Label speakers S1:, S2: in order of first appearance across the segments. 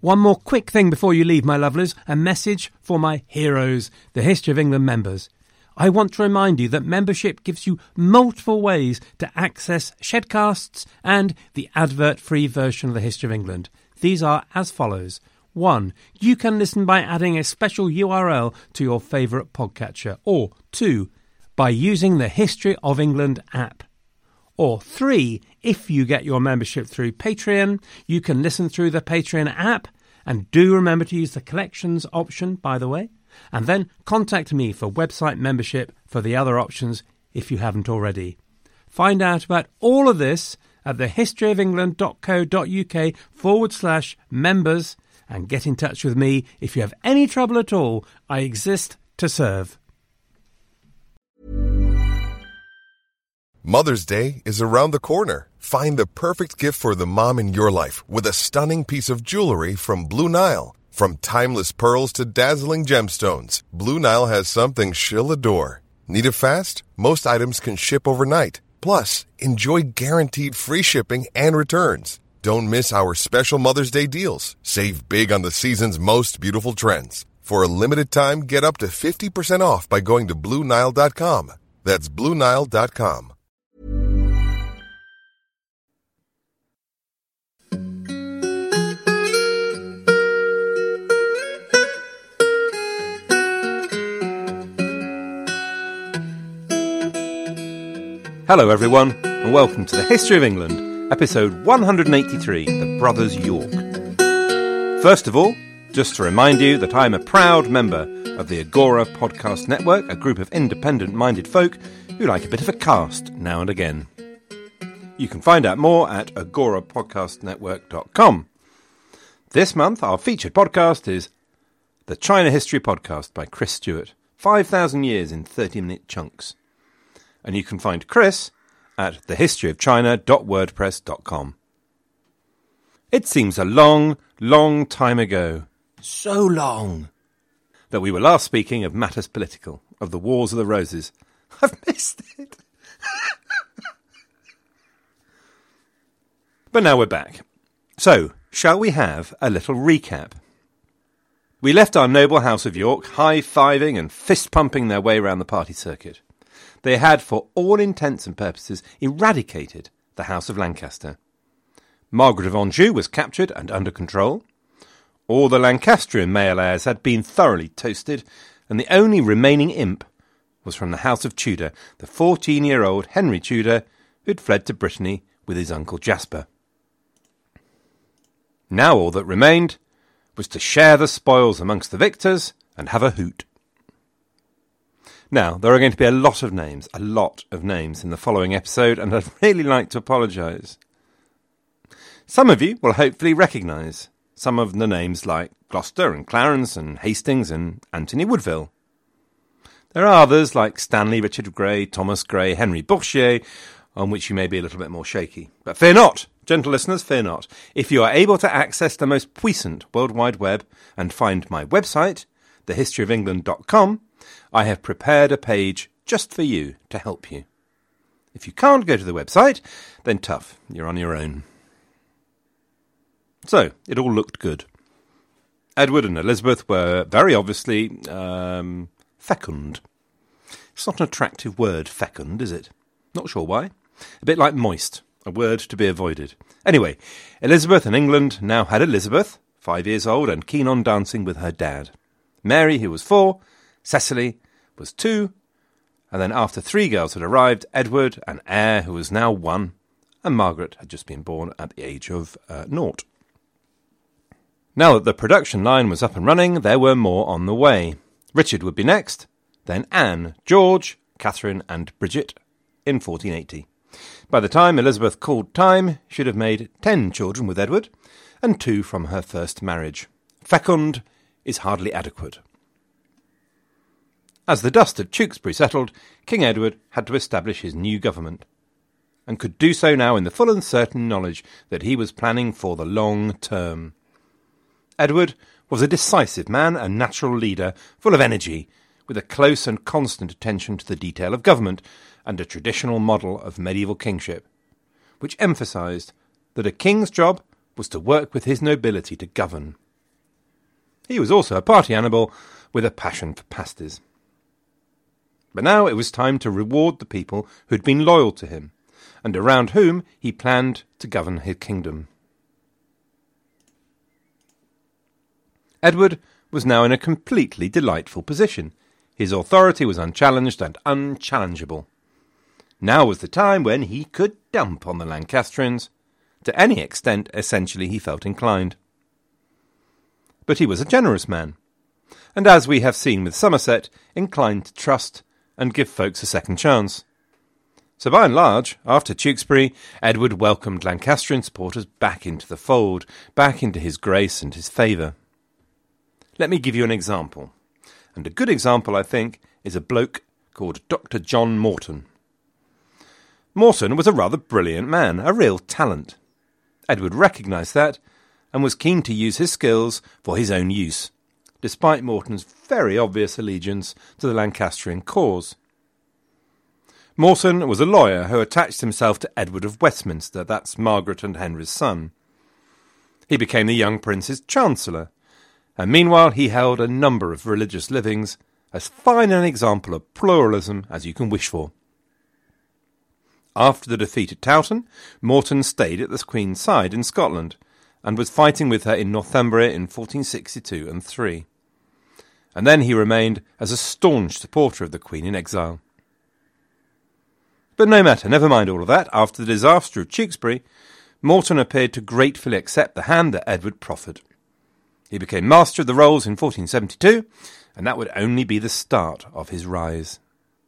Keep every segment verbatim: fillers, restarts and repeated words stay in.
S1: One more quick thing before you leave, my lovelies, a message for my heroes, the History of England members. I want to remind you that membership gives you multiple ways to access Shedcasts and the advert-free version of the History of England. These are as follows. One, you can listen by adding a special U R L to your favourite podcatcher. Or two, by using the History of England app. Or three, if you get your membership through Patreon, you can listen through the Patreon app. And do remember to use the collections option, by the way. And then contact me for website membership for the other options if you haven't already. Find out about all of this at thehistoryofengland.co.uk forward slash members and get in touch with me if you have any trouble at all. I exist to serve.
S2: Mother's Day is around the corner. Find the perfect gift for the mom in your life with a stunning piece of jewelry from Blue Nile. From timeless pearls to dazzling gemstones, Blue Nile has something she'll adore. Need it fast? Most items can ship overnight. Plus, enjoy guaranteed free shipping and returns. Don't miss our special Mother's Day deals. Save big on the season's most beautiful trends. For a limited time, get up to fifty percent off by going to Blue Nile dot com. That's Blue Nile dot com.
S1: Hello everyone, and welcome to the History of England, episode one hundred eighty-three, The Brothers York. First of all, just to remind you that I'm a proud member of the Agora Podcast Network, a group of independent-minded folk who like a bit of a cast now and again. You can find out more at agora podcast network dot com. This month, our featured podcast is The China History Podcast by Chris Stewart, five thousand years in thirty-minute chunks. And you can find Chris at the history of china dot wordpress dot com. It seems a long, long time ago, so long, that we were last speaking of matters political, of the Wars of the Roses. I've missed it. But now we're back. So, shall we have a little recap? We left our noble House of York high-fiving and fist-pumping their way round the party circuit. They had, for all intents and purposes, eradicated the House of Lancaster. Margaret of Anjou was captured and under control. All the Lancastrian male heirs had been thoroughly toasted, and the only remaining imp was from the House of Tudor, the fourteen-year-old Henry Tudor, who'd fled to Brittany with his uncle Jasper. Now all that remained was to share the spoils amongst the victors and have a hoot. Now, there are going to be a lot of names, a lot of names in the following episode, and I'd really like to apologise. Some of you will hopefully recognise some of the names like Gloucester and Clarence and Hastings and Anthony Woodville. There are others like Stanley, Richard Grey, Thomas Grey, Henry Bourchier, on which you may be a little bit more shaky. But fear not, gentle listeners, fear not. If you are able to access the most puissant World Wide Web and find my website, the history of england dot com, I have prepared a page just for you to help you. If you can't go to the website, then tough, you're on your own. So, it all looked good. Edward and Elizabeth were very obviously um, fecund. It's not an attractive word, fecund, is it? Not sure why. A bit like moist, a word to be avoided. Anyway, Elizabeth and England now had Elizabeth, five years old and keen on dancing with her dad. Mary, who was four, Cecily was two, and then after three girls had arrived, Edward, an heir who was now one, and Margaret had just been born at the age of uh, naught. Now that the production line was up and running, there were more on the way. Richard would be next, then Anne, George, Catherine and Bridget in fourteen eighty. By the time Elizabeth called time, she'd have made ten children with Edward, and two from her first marriage. Fecund is hardly adequate. As the dust of Tewkesbury settled, King Edward had to establish his new government, and could do so now in the full and certain knowledge that he was planning for the long term. Edward was a decisive man, a natural leader, full of energy, with a close and constant attention to the detail of government, and a traditional model of medieval kingship, which emphasised that a king's job was to work with his nobility to govern, He was also a party animal with a passion for pasties. But now it was time to reward the people who had been loyal to him, and around whom he planned to govern his kingdom. Edward was now in a completely delightful position. His authority was unchallenged and unchallengeable. Now was the time when he could dump on the Lancastrians, to any extent essentially he felt inclined. But he was a generous man, and as we have seen with Somerset, inclined to trust and give folks a second chance. So by and large, after Tewkesbury, Edward welcomed Lancastrian supporters back into the fold, back into his grace and his favour. Let me give you an example, and a good example, I think, is a bloke called Doctor John Morton. Morton was a rather brilliant man, a real talent. Edward recognised that, and was keen to use his skills for his own use, despite Morton's very obvious allegiance to the Lancastrian cause. Morton was a lawyer who attached himself to Edward of Westminster, that's Margaret and Henry's son. He became the young prince's chancellor, and meanwhile he held a number of religious livings, as fine an example of pluralism as you can wish for. After the defeat at Towton, Morton stayed at the Queen's side in Scotland, and was fighting with her in Northumbria in fourteen sixty-two and three. And then he remained as a staunch supporter of the Queen in exile. But no matter, never mind all of that. After the disaster of Tewkesbury, Morton appeared to gratefully accept the hand that Edward proffered. He became Master of the Rolls in fourteen seventy-two, and that would only be the start of his rise.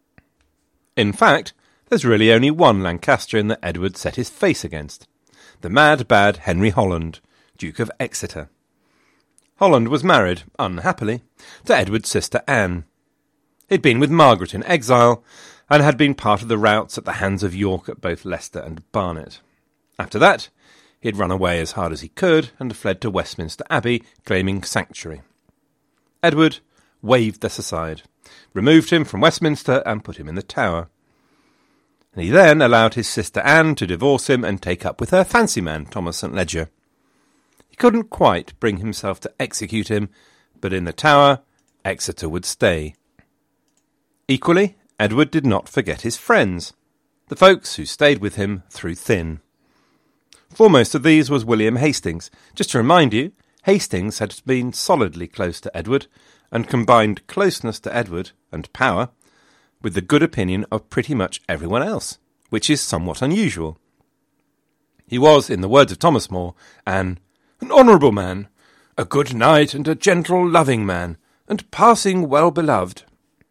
S1: In fact, there's really only one Lancastrian that Edward set his face against, the mad, bad Henry Holland, Duke of Exeter. Holland was married, unhappily, to Edward's sister Anne. He'd been with Margaret in exile, and had been part of the routs at the hands of York at both Leicester and Barnet. After that, he had run away as hard as he could, and fled to Westminster Abbey, claiming sanctuary. Edward waved this aside, removed him from Westminster, and put him in the Tower. And he then allowed his sister Anne to divorce him and take up with her fancy man, Thomas St Leger. He couldn't quite bring himself to execute him, but in the Tower, Exeter would stay. Equally, Edward did not forget his friends, the folks who stayed with him through thin. Foremost of these was William Hastings. Just to remind you, Hastings had been solidly close to Edward, and combined closeness to Edward and power with the good opinion of pretty much everyone else, which is somewhat unusual. He was, in the words of Thomas More, an, an honourable man, a good knight and a gentle loving man, and passing well beloved.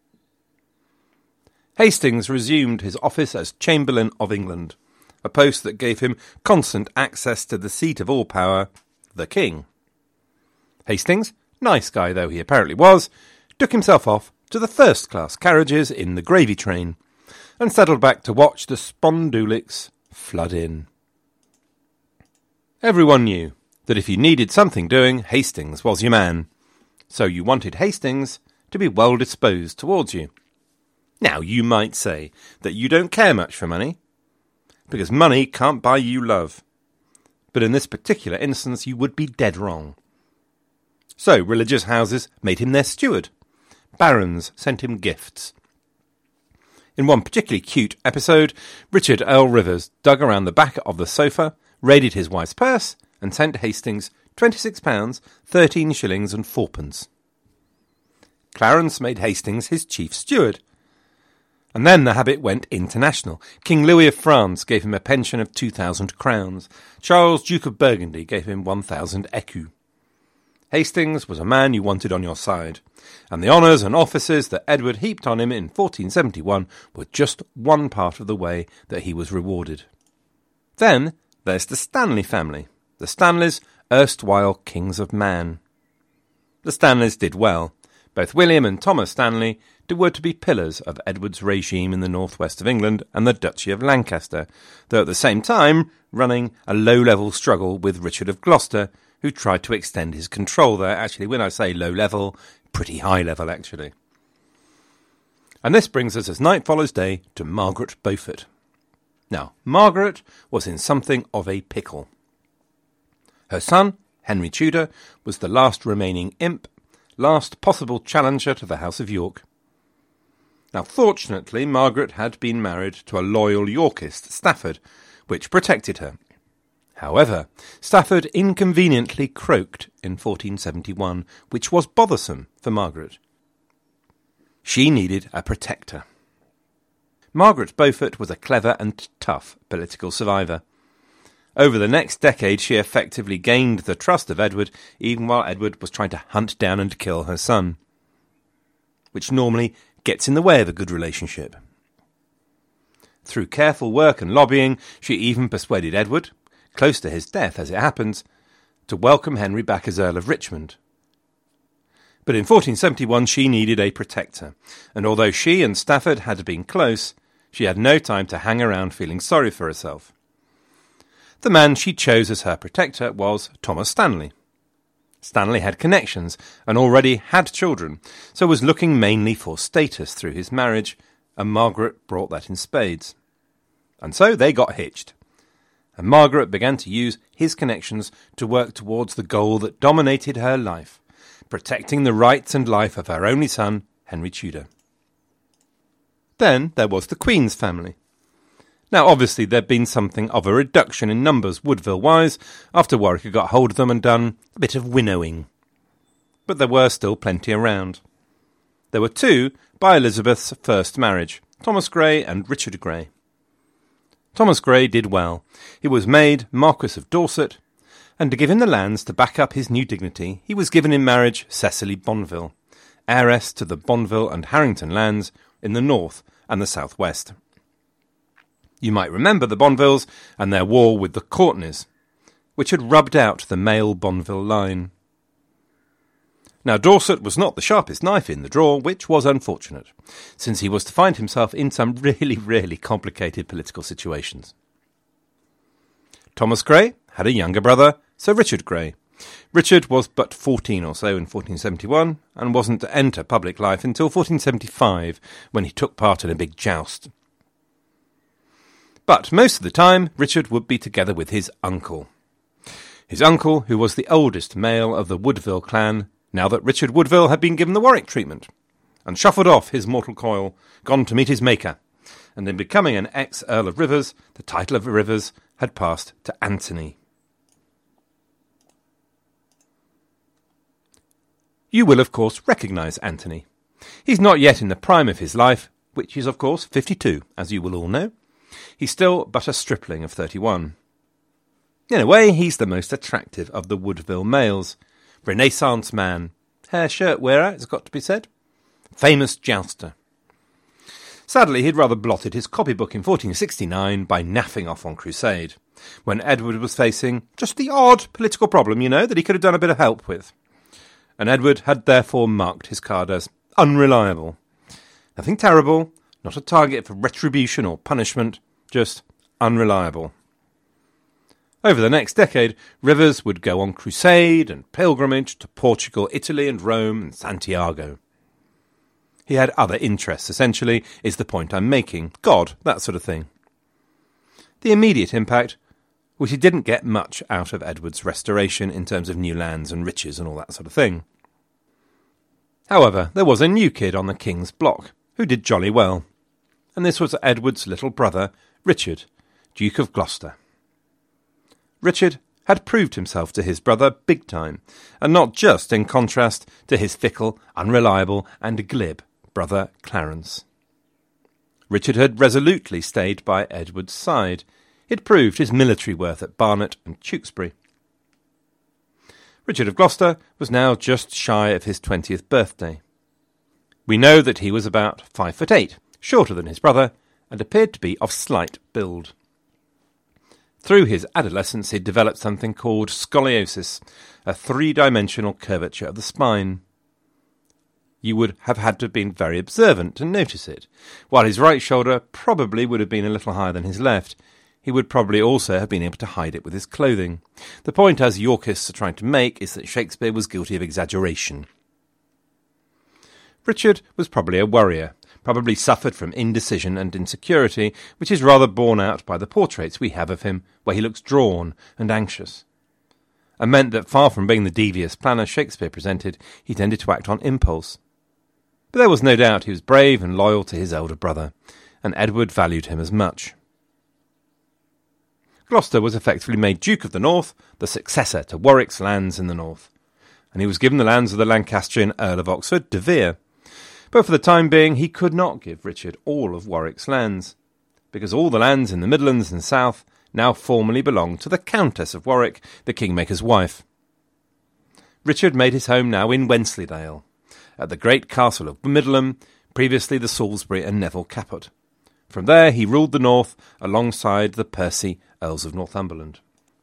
S1: Hastings resumed his office as Chamberlain of England, a post that gave him constant access to the seat of all power, the King. Hastings, nice guy though he apparently was, took himself off to the first-class carriages in the gravy train, and settled back to watch the Spondulics flood in. Everyone knew that if you needed something doing, Hastings was your man, so you wanted Hastings to be well disposed towards you. Now, you might say that you don't care much for money, because money can't buy you love. But in this particular instance, you would be dead wrong. So, religious houses made him their steward. Barons sent him gifts. In one particularly cute episode, Richard Earl Rivers dug around the back of the sofa, raided his wife's purse, and sent Hastings twenty-six pounds, thirteen shillings and fourpence. Clarence made Hastings his chief steward. And then the habit went international. King Louis of France gave him a pension of two thousand crowns. Charles, Duke of Burgundy, gave him one thousand écus. Hastings was a man you wanted on your side, and the honours and offices that Edward heaped on him in fourteen seventy-one were just one part of the way that he was rewarded. Then there's the Stanley family, the Stanleys, erstwhile kings of Man. The Stanleys did well. Both William and Thomas Stanley were to be pillars of Edward's regime in the northwest of England and the Duchy of Lancaster, though at the same time running a low-level struggle with Richard of Gloucester, who tried to extend his control there. Actually, when I say low-level, pretty high-level, actually. And this brings us, as night follows day, to Margaret Beaufort. Now, Margaret was in something of a pickle. Her son, Henry Tudor, was the last remaining imp, last possible challenger to the House of York. Now, fortunately, Margaret had been married to a loyal Yorkist, Stafford, which protected her. However, Stafford inconveniently croaked in fourteen seventy-one, which was bothersome for Margaret. She needed a protector. Margaret Beaufort was a clever and tough political survivor. Over the next decade, she effectively gained the trust of Edward, even while Edward was trying to hunt down and kill her son, which normally gets in the way of a good relationship. Through careful work and lobbying, she even persuaded Edward, close to his death as it happens, to welcome Henry back as Earl of Richmond. But in fourteen seventy-one she needed a protector, and although she and Stafford had been close, she had no time to hang around feeling sorry for herself. The man she chose as her protector was Thomas Stanley. Stanley had connections and already had children, so was looking mainly for status through his marriage, and Margaret brought that in spades. And so they got hitched. And Margaret began to use his connections to work towards the goal that dominated her life, protecting the rights and life of her only son, Henry Tudor. Then there was the Queen's family. Now, obviously, there'd been something of a reduction in numbers Woodville-wise after Warwick had got hold of them and done a bit of winnowing. But there were still plenty around. There were two by Elizabeth's first marriage, Thomas Grey and Richard Grey. Thomas Grey did well. He was made Marquess of Dorset, and to give him the lands to back up his new dignity, he was given in marriage Cecily Bonville, heiress to the Bonville and Harrington lands in the north and the southwest. You might remember the Bonvilles and their war with the Courtenays, which had rubbed out the male Bonville line. Now, Dorset was not the sharpest knife in the drawer, which was unfortunate, since he was to find himself in some really, really complicated political situations. Thomas Grey had a younger brother, Sir Richard Grey. Richard was but fourteen or so in fourteen seventy-one, and wasn't to enter public life until fourteen seventy-five, when he took part in a big joust. But most of the time, Richard would be together with his uncle. His uncle, who was the oldest male of the Woodville clan, now that Richard Woodville had been given the Warwick treatment, and shuffled off his mortal coil, gone to meet his maker, and in becoming an ex-Earl of Rivers, the title of Rivers had passed to Anthony. You will, of course, recognise Anthony. He's not yet in the prime of his life, which is, of course, fifty-two, as you will all know. He's still but a stripling of thirty-one. In a way, he's the most attractive of the Woodville males. Renaissance man. Hair shirt wearer, it's got to be said. Famous jouster. Sadly, he'd rather blotted his copybook in fourteen sixty-nine by naffing off on crusade, when Edward was facing just the odd political problem, you know, that he could have done a bit of help with. And Edward had therefore marked his card as unreliable. Nothing terrible, not a target for retribution or punishment, just unreliable. Over the next decade, Rivers would go on crusade and pilgrimage to Portugal, Italy and Rome and Santiago. He had other interests, essentially, is the point I'm making. God, that sort of thing. The immediate impact was he didn't get much out of Edward's restoration in terms of new lands and riches and all that sort of thing. However, there was a new kid on the king's block who did jolly well, and this was Edward's little brother, Richard, Duke of Gloucester. Richard had proved himself to his brother big time, and not just in contrast to his fickle, unreliable and glib brother Clarence. Richard had resolutely stayed by Edward's side. He'd proved his military worth at Barnet and Tewkesbury. Richard of Gloucester was now just shy of his twentieth birthday. We know that he was about five foot eight, shorter than his brother, and appeared to be of slight build. Through his adolescence he'd developed something called scoliosis, a three-dimensional curvature of the spine. You would have had to have been very observant to notice it. While his right shoulder probably would have been a little higher than his left, he would probably also have been able to hide it with his clothing. The point, as Yorkists are trying to make, is that Shakespeare was guilty of exaggeration. Richard was probably a worrier, probably suffered from indecision and insecurity, which is rather borne out by the portraits we have of him, where he looks drawn and anxious. and meant that far from being the devious planner Shakespeare presented, he tended to act on impulse. But there was no doubt he was brave and loyal to his elder brother, and Edward valued him as much. Gloucester was effectively made Duke of the North, the successor to Warwick's lands in the north, and he was given the lands of the Lancastrian Earl of Oxford, De Vere. But for the time being, he could not give Richard all of Warwick's lands, because all the lands in the Midlands and South now formally belonged to the Countess of Warwick, the Kingmaker's wife. Richard made his home now in Wensleydale, at the great castle of Middleham, previously the Salisbury and Neville Caput. From there he ruled the north alongside the Percy Earls of Northumberland.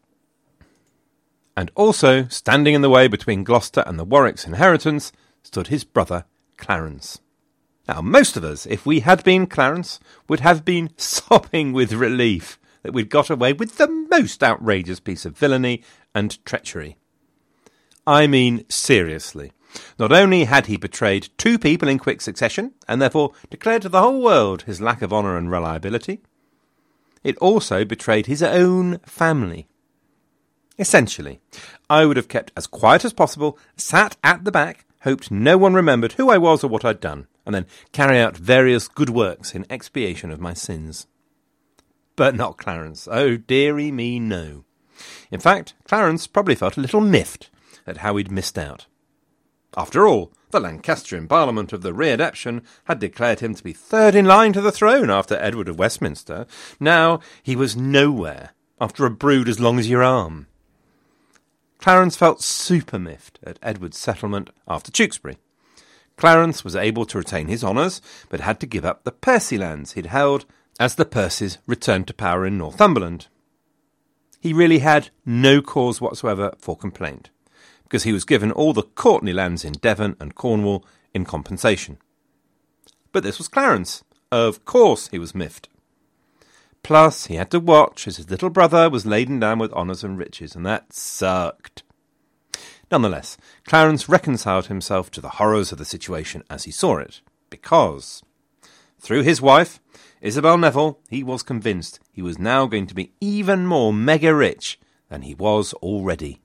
S1: And also, standing in the way between Gloucester and the Warwick's inheritance, stood his brother Clarence. Now, most of us, if we had been Clarence, would have been sobbing with relief that we'd got away with the most outrageous piece of villainy and treachery. I mean, seriously. Not only had he betrayed two people in quick succession, and therefore declared to the whole world his lack of honour and reliability, it also betrayed his own family. Essentially, I would have kept as quiet as possible, sat at the back, hoped no one remembered who I was or what I'd done, and then carry out various good works in expiation of my sins. But not Clarence. Oh, dearie me, no. In fact, Clarence probably felt a little miffed at how he'd missed out. After all, the Lancastrian Parliament of the Readaption had declared him to be third in line to the throne after Edward of Westminster. Now he was nowhere after a brood as long as your arm. Clarence felt super miffed at Edward's settlement after Tewkesbury. Clarence was able to retain his honours, but had to give up the Percy lands he'd held as the Percys returned to power in Northumberland. He really had no cause whatsoever for complaint, because he was given all the Courtenay lands in Devon and Cornwall in compensation. But this was Clarence. Of course he was miffed. Plus, he had to watch as his little brother was laden down with honours and riches, and that sucked. Nonetheless, Clarence reconciled himself to the horrors of the situation as he saw it, because, through his wife, Isabel Neville, he was convinced he was now going to be even more mega-rich than he was already.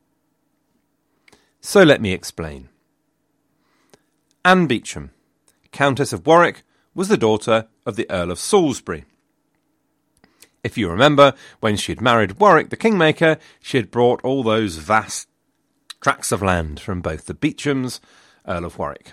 S1: So let me explain. Anne Beauchamp, Countess of Warwick, was the daughter of the Earl of Salisbury. If you remember, when she had married Warwick the Kingmaker, she had brought all those vast tracts of land from both the Beauchamps, Earl of Warwick.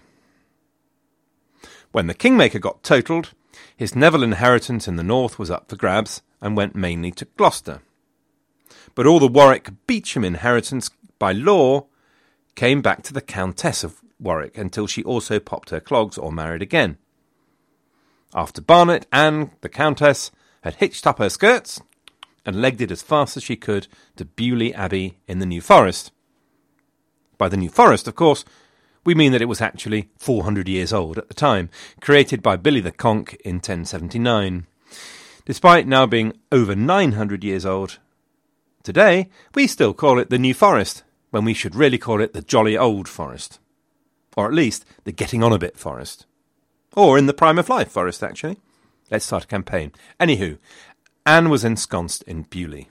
S1: When the Kingmaker got totaled, his Neville inheritance in the north was up for grabs and went mainly to Gloucester. But all the Warwick Beauchamp inheritance, by law, came back to the Countess of Warwick until she also popped her clogs or married again. After Barnet, Anne, the Countess, had hitched up her skirts and legged it as fast as she could to Beaulieu Abbey in the New Forest. By the New Forest, of course, we mean that it was actually four hundred years old at the time, created by Billy the Conk in ten seventy-nine. Despite now being over nine hundred years old, today we still call it the New Forest, when we should really call it the Jolly Old Forest. Or at least the Getting On A Bit Forest. Or in the Prime of Life Forest, actually. Let's start a campaign. Anywho, Anne was ensconced in Beaulieu.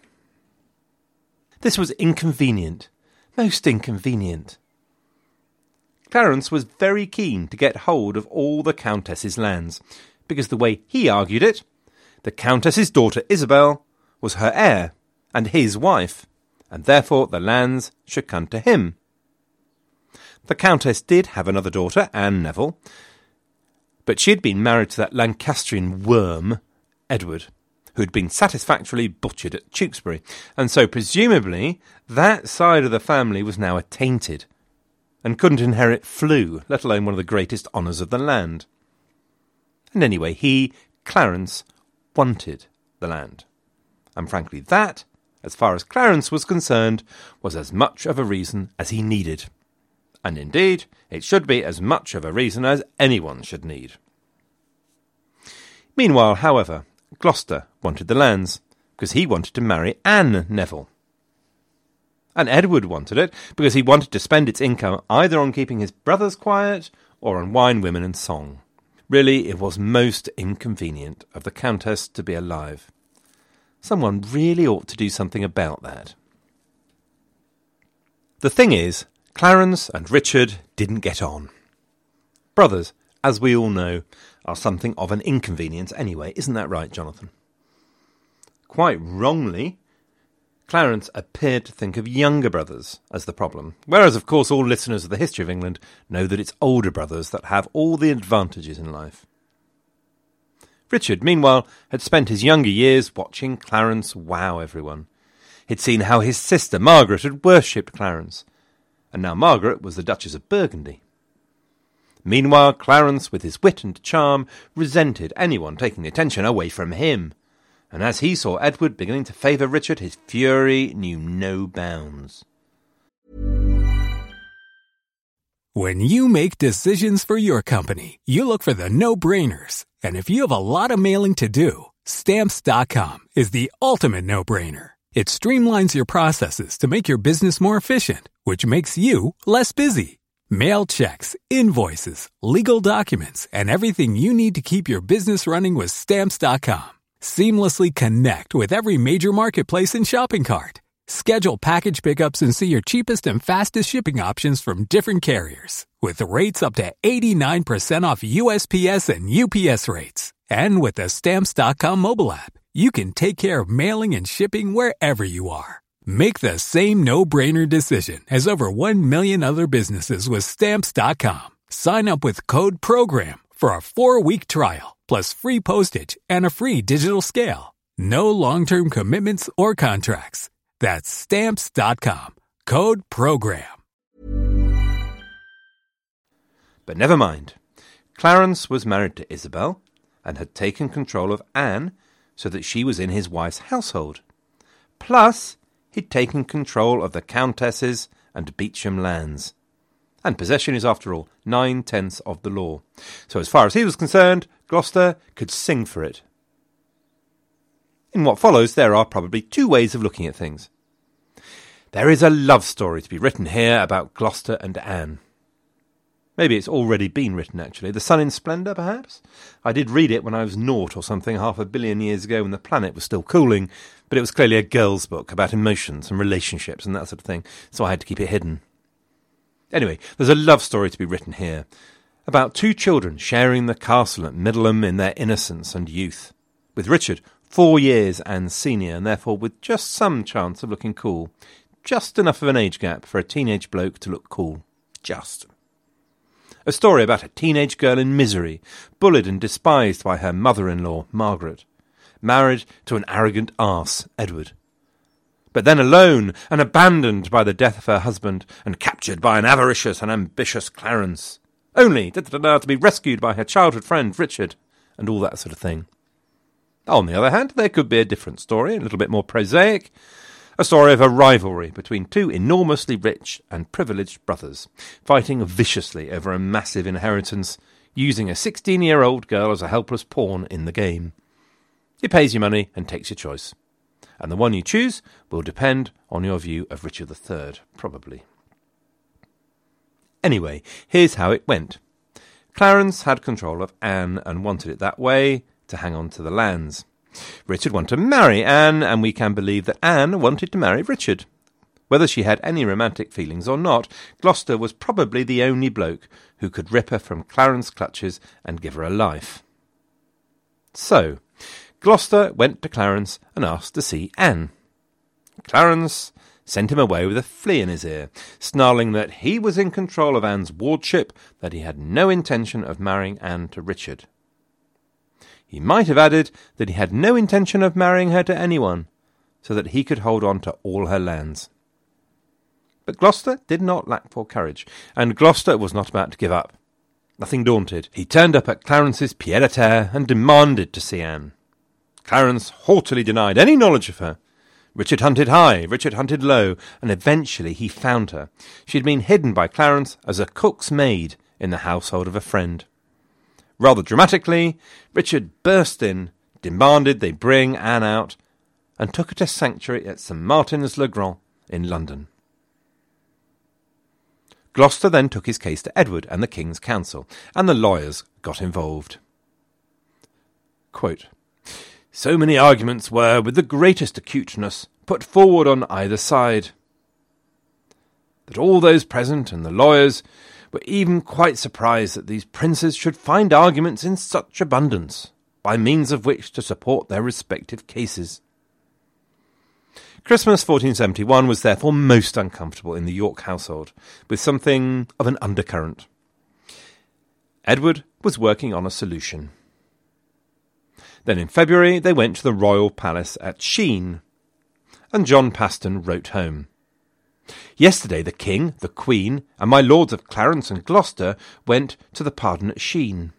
S1: This was inconvenient. Most inconvenient. Clarence was very keen to get hold of all the Countess's lands, because the way he argued it, the Countess's daughter Isabel was her heir and his wife, and therefore the lands should come to him. The Countess did have another daughter, Anne Neville, but she had been married to that Lancastrian worm, Edward, who had been satisfactorily butchered at Tewkesbury, and so presumably that side of the family was now attainted, and couldn't inherit Flew, let alone one of the greatest honours of the land. And anyway, he, Clarence, wanted the land. And frankly that, as far as Clarence was concerned, was as much of a reason as he needed. And indeed, it should be as much of a reason as anyone should need. Meanwhile, however, Gloucester wanted the lands, because he wanted to marry Anne Neville. And Edward wanted it, because he wanted to spend its income either on keeping his brothers quiet, or on wine, women and song. Really, it was most inconvenient of the Countess to be alive. Someone really ought to do something about that. The thing is, Clarence and Richard didn't get on. Brothers, as we all know, are something of an inconvenience anyway. Isn't that right, Jonathan? Quite wrongly, Clarence appeared to think of younger brothers as the problem, whereas, of course, all listeners of the history of England know that it's older brothers that have all the advantages in life. Richard, meanwhile, had spent his younger years watching Clarence wow everyone. He'd seen how his sister Margaret had worshipped Clarence, and now Margaret was the Duchess of Burgundy. Meanwhile, Clarence, with his wit and charm, resented anyone taking the attention away from him, and as he saw Edward beginning to favour Richard, his fury knew no bounds.
S3: When you make decisions for your company, you look for the no-brainers. And if you have a lot of mailing to do, Stamps dot com is the ultimate no-brainer. It streamlines your processes to make your business more efficient, which makes you less busy. Mail checks, invoices, legal documents, and everything you need to keep your business running with Stamps dot com. Seamlessly connect with every major marketplace and shopping cart. Schedule package pickups and see your cheapest and fastest shipping options from different carriers, with rates up to eighty-nine percent off U S P S and U P S rates. And with the Stamps dot com mobile app, you can take care of mailing and shipping wherever you are. Make the same no-brainer decision as over one million other businesses with Stamps dot com. Sign up with code PROGRAM for a four-week trial, plus free postage and a free digital scale. No long-term commitments or contracts. That's Stamps dot com. Code PROGRAM.
S1: But never mind. Clarence was married to Isabel and had taken control of Anne so that she was in his wife's household. Plus, he'd taken control of the Countesses and Beauchamp lands. And possession is, after all, nine-tenths of the law. So as far as he was concerned, Gloucester could sing for it. In what follows, there are probably two ways of looking at things. There is a love story to be written here about Gloucester and Anne. Maybe it's already been written, actually. The Sun in Splendour, perhaps? I did read it when I was naught or something, half a billion years ago when the planet was still cooling, but it was clearly a girl's book about emotions and relationships and that sort of thing, so I had to keep it hidden. Anyway, there's a love story to be written here, about two children sharing the castle at Middleham in their innocence and youth, with Richard four years and senior, and therefore with just some chance of looking cool. Just enough of an age gap for a teenage bloke to look cool. Just. A story about a teenage girl in misery, bullied and despised by her mother-in-law, Margaret, married to an arrogant arse, Edward. But then alone and abandoned by the death of her husband and captured by an avaricious and ambitious Clarence. Only da-da-da-da, to be rescued by her childhood friend, Richard, and all that sort of thing. On the other hand, there could be a different story, a little bit more prosaic. A story of a rivalry between two enormously rich and privileged brothers, fighting viciously over a massive inheritance, using a sixteen-year-old girl as a helpless pawn in the game. He pays you money and takes your choice. And the one you choose will depend on your view of Richard the Third, probably. Anyway, here's how it went. Clarence had control of Anne and wanted it that way, to hang on to the lands. Richard wanted to marry Anne, and we can believe that Anne wanted to marry Richard. Whether she had any romantic feelings or not, Gloucester was probably the only bloke who could rip her from Clarence's clutches and give her a life. So, Gloucester went to Clarence and asked to see Anne. Clarence sent him away with a flea in his ear, snarling that he was in control of Anne's wardship, that he had no intention of marrying Anne to Richard. He might have added that he had no intention of marrying her to anyone, so that he could hold on to all her lands. But Gloucester did not lack for courage, and Gloucester was not about to give up. Nothing daunted, he turned up at Clarence's pied-à-terre and demanded to see Anne. Clarence haughtily denied any knowledge of her. Richard hunted high, Richard hunted low, and eventually he found her. She had been hidden by Clarence as a cook's maid in the household of a friend. Rather dramatically, Richard burst in, demanded they bring Anne out, and took her to sanctuary at Saint Martin's-le-Grand in London. Gloucester then took his case to Edward and the King's Council, and the lawyers got involved. Quote, "So many arguments were, with the greatest acuteness, put forward on either side. that all those present and the lawyers were even quite surprised that these princes should find arguments in such abundance, by means of which to support their respective cases. Christmas fourteen seventy-one was therefore most uncomfortable in the York household, with something of an undercurrent. Edward was working on a solution. Then in February they went to the royal palace at Sheen, and John Paston wrote home. Yesterday the King, the Queen, and my lords of Clarence and Gloucester went to the pardon at Sheen.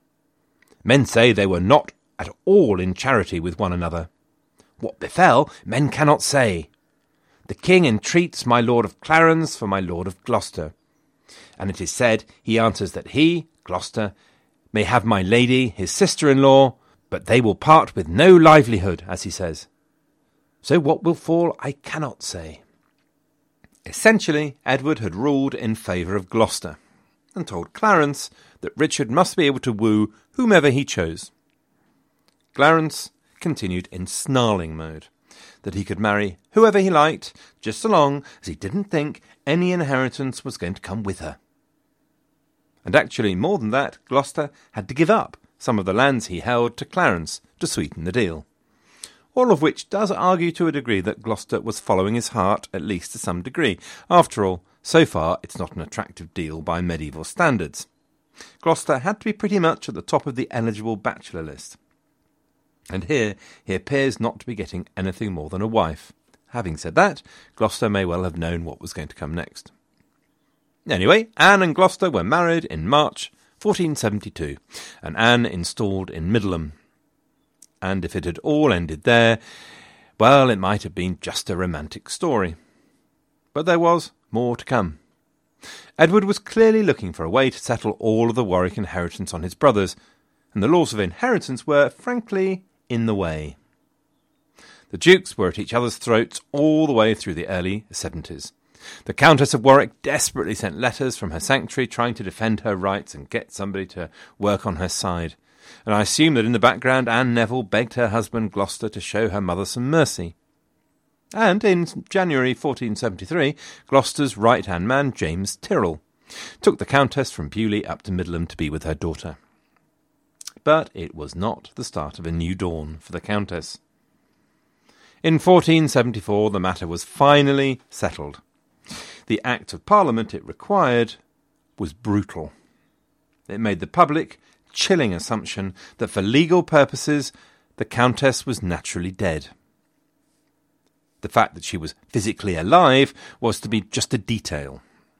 S1: Men say they were not at all in charity with one another. What befell, men cannot say. The King entreats my lord of Clarence for my lord of Gloucester, and it is said he answers that he, Gloucester, may have my lady, his sister-in-law, but they will part with no livelihood, as he says. So what will fall, I cannot say. Essentially, Edward had ruled in favour of Gloucester, and told Clarence that Richard must be able to woo whomever he chose. Clarence continued in snarling mode, that he could marry whoever he liked, just so long as he didn't think any inheritance was going to come with her. And actually, more than that, Gloucester had to give up some of the lands he held to Clarence to sweeten the deal. All of which does argue to a degree that Gloucester was following his heart, at least to some degree. After all, so far it's not an attractive deal by medieval standards. Gloucester had to be pretty much at the top of the eligible bachelor list. And here he appears not to be getting anything more than a wife. Having said that, Gloucester may well have known what was going to come next. Anyway, Anne and Gloucester were married in March fourteen seventy-two, and Anne installed in Middleham. And if it had all ended there, well, it might have been just a romantic story. But there was more to come. Edward was clearly looking for a way to settle all of the Warwick inheritance on his brothers, and the laws of inheritance were, frankly, in the way. The dukes were at each other's throats all the way through the early seventies. The Countess of Warwick desperately sent letters from her sanctuary trying to defend her rights and get somebody to work on her side. And I assume that in the background Anne Neville begged her husband Gloucester to show her mother some mercy. And in January fourteen seventy-three, Gloucester's right-hand man, James Tyrrell, took the Countess from Beaulieu up to Middleham to be with her daughter. But it was not the start of a new dawn for the Countess. In fourteen seventy-four the matter was finally settled. The Act of Parliament it required was brutal. It made the public chilling assumption that for legal purposes the Countess was naturally dead. The fact that she was physically alive was to be just a detail.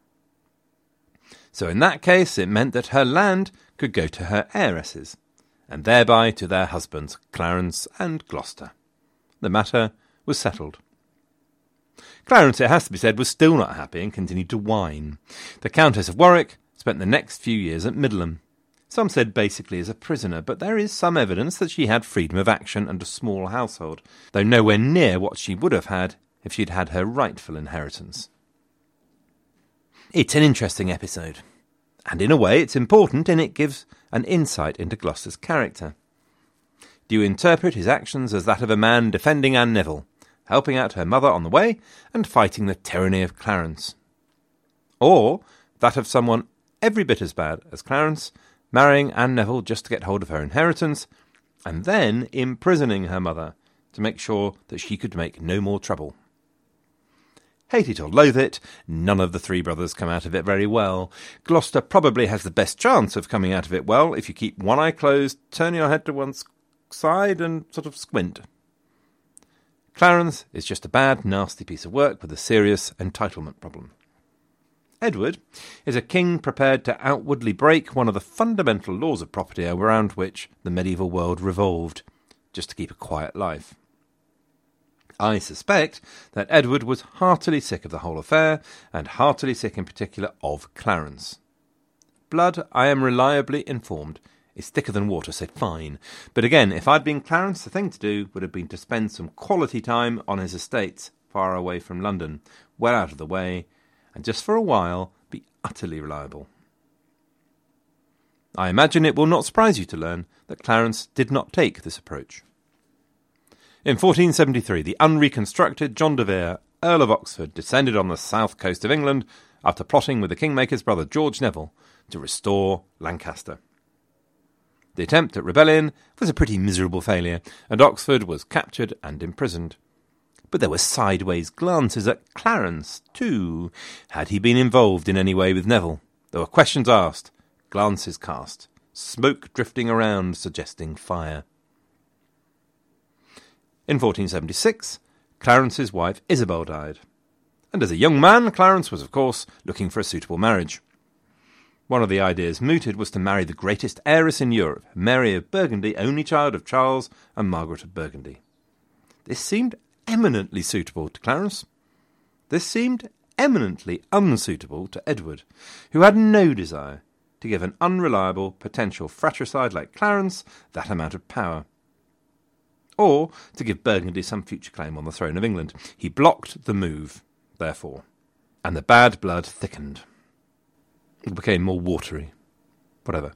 S1: So in that case it meant that her land could go to her heiresses, and thereby to their husbands, Clarence and Gloucester. The matter was settled. Clarence, it has to be said, was still not happy and continued to whine. The Countess of Warwick spent the next few years at Middleham. Some said basically as a prisoner, but there is some evidence that she had freedom of action and a small household, though nowhere near what she would have had if she'd had her rightful inheritance. It's an interesting episode, and in a way it's important, and it gives an insight into Gloucester's character. Do you interpret his actions as that of a man defending Anne Neville, helping out her mother on the way, and fighting the tyranny of Clarence? Or that of someone every bit as bad as Clarence, marrying Anne Neville just to get hold of her inheritance, and then imprisoning her mother to make sure that she could make no more trouble? Hate it or loathe it, none of the three brothers come out of it very well. Gloucester probably has the best chance of coming out of it well if you keep one eye closed, turn your head to one side and sort of squint. Clarence is just a bad, nasty piece of work with a serious entitlement problem. Edward is a king prepared to outwardly break one of the fundamental laws of property around which the medieval world revolved, just to keep a quiet life. I suspect that Edward was heartily sick of the whole affair, and heartily sick in particular of Clarence. Blood, I am reliably informed, is thicker than water, so fine. But again, if I'd been Clarence, the thing to do would have been to spend some quality time on his estates, far away from London, well out of the way, and just for a while be utterly reliable. I imagine it will not surprise you to learn that Clarence did not take this approach. In fourteen seventy-three, the unreconstructed John de Vere Earl of Oxford, descended on the south coast of England after plotting with the Kingmaker's brother George Neville to restore Lancaster. The attempt at rebellion was a pretty miserable failure, and Oxford was captured and imprisoned. But there were sideways glances at Clarence, too. Had he been involved in any way with Neville? There were questions asked, glances cast, smoke drifting around suggesting fire. In fourteen seventy-six, Clarence's wife Isabel died, and as a young man, Clarence was, of course, looking for a suitable marriage. One of the ideas mooted was to marry the greatest heiress in Europe, Mary of Burgundy, only child of Charles and Margaret of Burgundy. This seemed eminently suitable to Clarence. This seemed eminently unsuitable to Edward, who had no desire to give an unreliable potential fratricide like Clarence that amount of power, or to give Burgundy some future claim on the throne of England. He blocked the move, therefore, and the bad blood thickened. It became more watery. Whatever.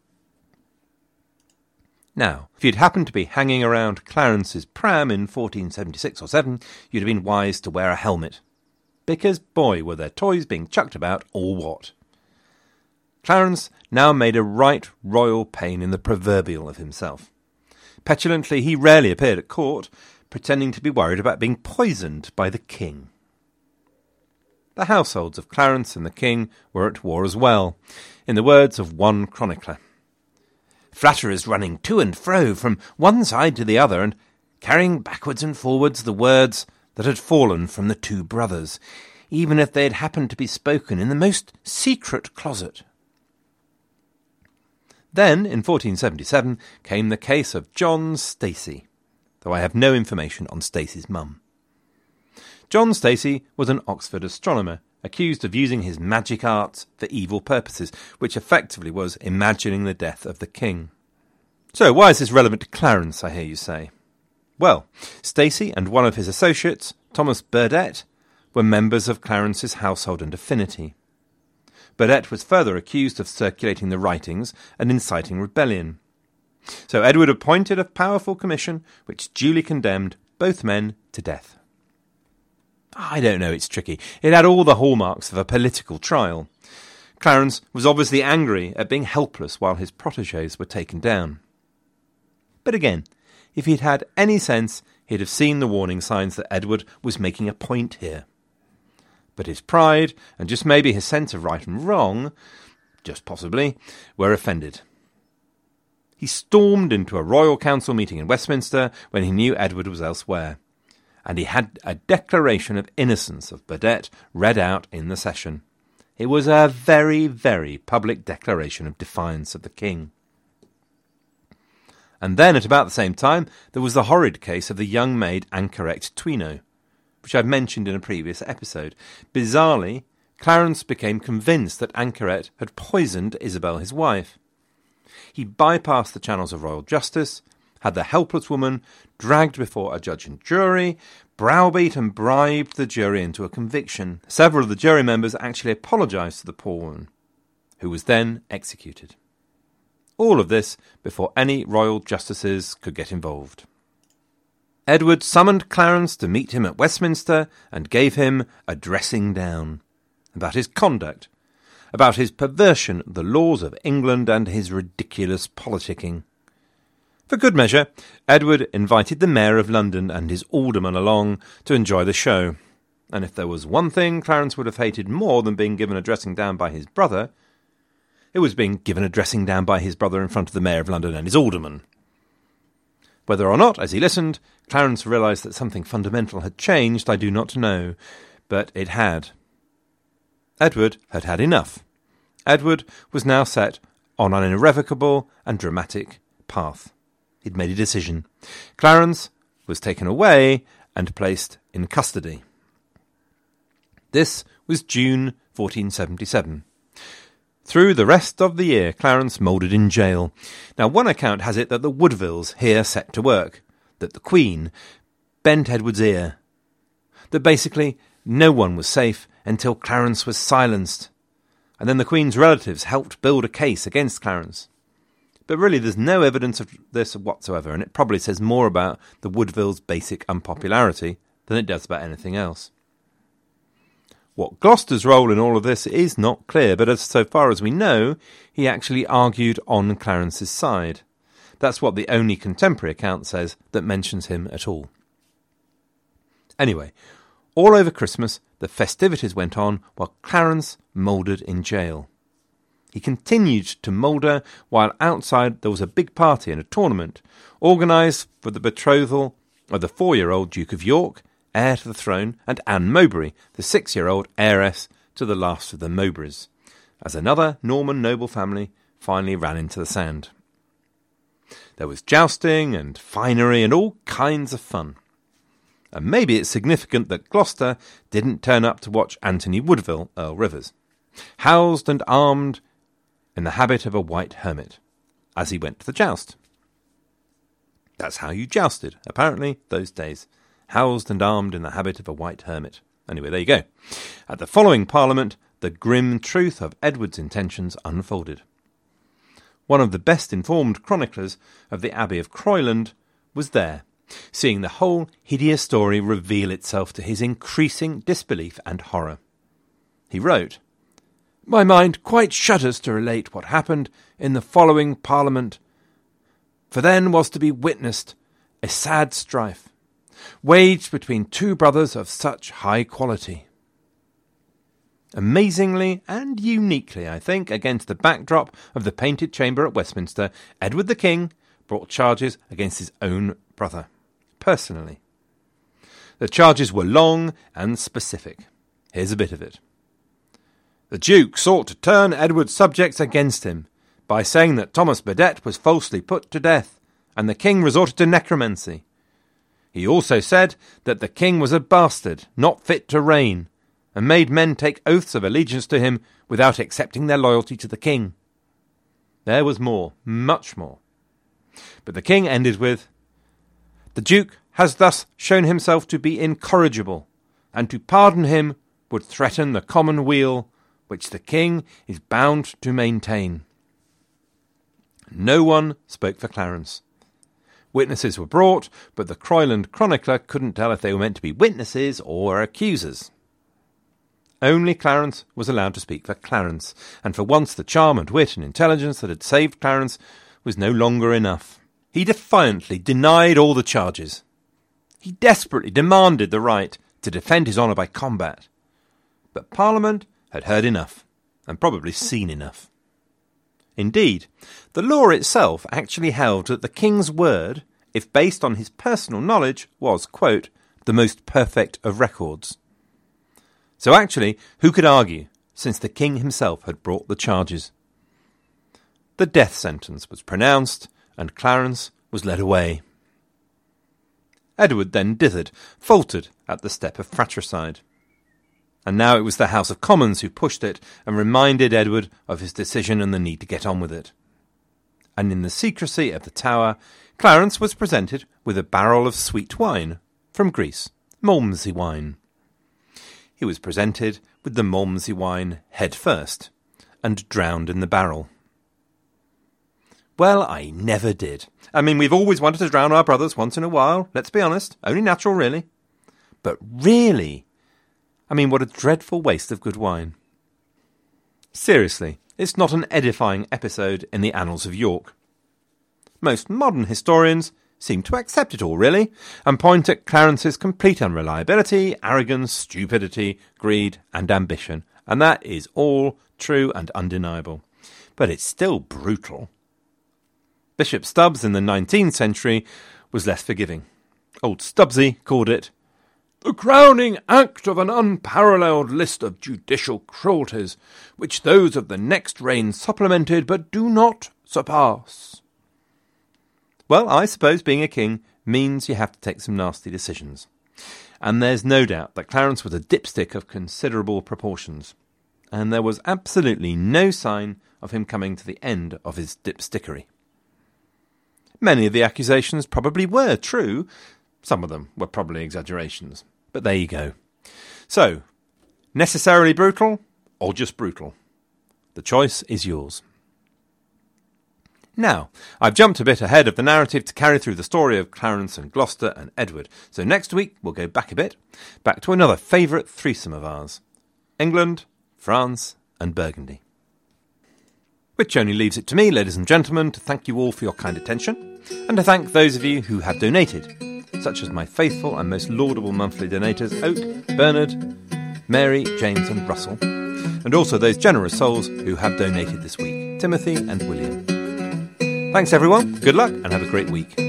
S1: Now, if you'd happened to be hanging around Clarence's pram in fourteen seventy-six or seven, you'd have been wise to wear a helmet. Because, boy, were there toys being chucked about, or what. Clarence now made a right royal pain in the proverbial of himself. Petulantly, he rarely appeared at court, pretending to be worried about being poisoned by the king. The households of Clarence and the king were at war as well, in the words of one chronicler. Flatterers running to and fro from one side to the other, and carrying backwards and forwards the words that had fallen from the two brothers, even if they had happened to be spoken in the most secret closet. Then, in fourteen seventy-seven, came the case of John Stacey, though I have no information on Stacey's mum. John Stacey was an Oxford astronomer, accused of using his magic arts for evil purposes, which effectively was imagining the death of the king. So, why is this relevant to Clarence, I hear you say? Well, Stacey and one of his associates, Thomas Burdett, were members of Clarence's household and affinity. Burdett was further accused of circulating the writings and inciting rebellion. So Edward appointed a powerful commission which duly condemned both men to death. I don't know, it's tricky. It had all the hallmarks of a political trial. Clarence was obviously angry at being helpless while his protégés were taken down. But again, if he'd had any sense, he'd have seen the warning signs that Edward was making a point here. But his pride, and just maybe his sense of right and wrong, just possibly, were offended. He stormed into a royal council meeting in Westminster when he knew Edward was elsewhere, and he had a declaration of innocence of Burdett read out in the session. It was a very, very public declaration of defiance of the king. And then, at about the same time, there was the horrid case of the young maid Anchoret Twino, which I've mentioned in a previous episode. Bizarrely, Clarence became convinced that Anchoret had poisoned Isabel, his wife. He bypassed the channels of royal justice, had the helpless woman dragged before a judge and jury, browbeat and bribed the jury into a conviction. Several of the jury members actually apologised to the poor woman, who was then executed. All of this before any royal justices could get involved. Edward summoned Clarence to meet him at Westminster and gave him a dressing down about his conduct, about his perversion of the laws of England and his ridiculous politicking. For good measure, Edward invited the Mayor of London and his aldermen along to enjoy the show, and if there was one thing Clarence would have hated more than being given a dressing down by his brother, it was being given a dressing down by his brother in front of the Mayor of London and his aldermen. Whether or not, as he listened, Clarence realised that something fundamental had changed, I do not know, but it had. Edward had had enough. Edward was now set on an irrevocable and dramatic path. He'd made a decision. Clarence was taken away and placed in custody. This was June fourteen seventy-seven. Through the rest of the year, Clarence mouldered in jail. Now, one account has it that the Woodvilles here set to work, that the Queen bent Edward's ear, that basically no one was safe until Clarence was silenced, and then the Queen's relatives helped build a case against Clarence. But really, there's no evidence of this whatsoever, and it probably says more about the Woodvilles' basic unpopularity than it does about anything else. What Gloucester's role in all of this is not clear, but as so far as we know, he actually argued on Clarence's side. That's what the only contemporary account says that mentions him at all. Anyway, all over Christmas, the festivities went on while Clarence mouldered in jail. He continued to moulder while outside there was a big party and a tournament organised for the betrothal of the four-year-old Duke of York, heir to the throne, and Anne Mowbray, the six-year-old heiress to the last of the Mowbrays, as another Norman noble family finally ran into the sand. There was jousting and finery and all kinds of fun. And maybe it's significant that Gloucester didn't turn up to watch Anthony Woodville, Earl Rivers, housed and armed in the habit of a white hermit, as he went to the joust. That's how you jousted, apparently, those days, housed and armed in the habit of a white hermit. Anyway, there you go. At the following Parliament, the grim truth of Edward's intentions unfolded. One of the best-informed chroniclers of the Abbey of Croyland was there, seeing the whole hideous story reveal itself to his increasing disbelief and horror. He wrote, "My mind quite shudders to relate what happened in the following Parliament, for then was to be witnessed a sad strife, waged between two brothers of such high quality." Amazingly and uniquely, I think, against the backdrop of the Painted Chamber at Westminster, Edward the King brought charges against his own brother, personally. The charges were long and specific. Here's a bit of it. The Duke sought to turn Edward's subjects against him by saying that Thomas Burdett was falsely put to death, and the King resorted to necromancy. He also said that the King was a bastard, not fit to reign, and made men take oaths of allegiance to him without accepting their loyalty to the King. There was more, much more. But the King ended with, "The Duke has thus shown himself to be incorrigible, and to pardon him would threaten the common weal which the King is bound to maintain." No one spoke for Clarence. Witnesses were brought, but the Croyland chronicler couldn't tell if they were meant to be witnesses or accusers. Only Clarence was allowed to speak for Clarence, and for once the charm and wit and intelligence that had saved Clarence was no longer enough. He defiantly denied all the charges. He desperately demanded the right to defend his honour by combat. But Parliament had heard enough, and probably seen enough. Indeed, the law itself actually held that the King's word, if based on his personal knowledge, was, quote, the most perfect of records. So actually, who could argue, since the King himself had brought the charges? The death sentence was pronounced, and Clarence was led away. Edward then dithered, faltered at the step of fratricide. And now it was the House of Commons who pushed it and reminded Edward of his decision and the need to get on with it. And in the secrecy of the Tower, Clarence was presented with a barrel of sweet wine from Greece, Malmsey wine. He was presented with the Malmsey wine head first, and drowned in the barrel. Well, I never did. I mean, we've always wanted to drown our brothers once in a while, let's be honest. Only natural, really. But really? I mean, what a dreadful waste of good wine. Seriously, it's not an edifying episode in the annals of York. Most modern historians seem to accept it all, really, and point at Clarence's complete unreliability, arrogance, stupidity, greed, and ambition, and that is all true and undeniable. But it's still brutal. Bishop Stubbs in the nineteenth century was less forgiving. Old Stubbsy called it the crowning act of an unparalleled list of judicial cruelties, which those of the next reign supplemented but do not surpass. Well, I suppose being a king means you have to take some nasty decisions. And there's no doubt that Clarence was a dipstick of considerable proportions. And there was absolutely no sign of him coming to the end of his dipstickery. Many of the accusations probably were true. Some of them were probably exaggerations. But there you go. So, necessarily brutal or just brutal? The choice is yours. Now, I've jumped a bit ahead of the narrative to carry through the story of Clarence and Gloucester and Edward. So next week we'll go back a bit, back to another favourite threesome of ours. England, France and Burgundy. Which only leaves it to me, ladies and gentlemen, to thank you all for your kind attention, and to thank those of you who have donated, such as my faithful and most laudable monthly donators, Oak, Bernard, Mary, James and Russell, and also those generous souls who have donated this week, Timothy and William. Thanks everyone, good luck and have a great week.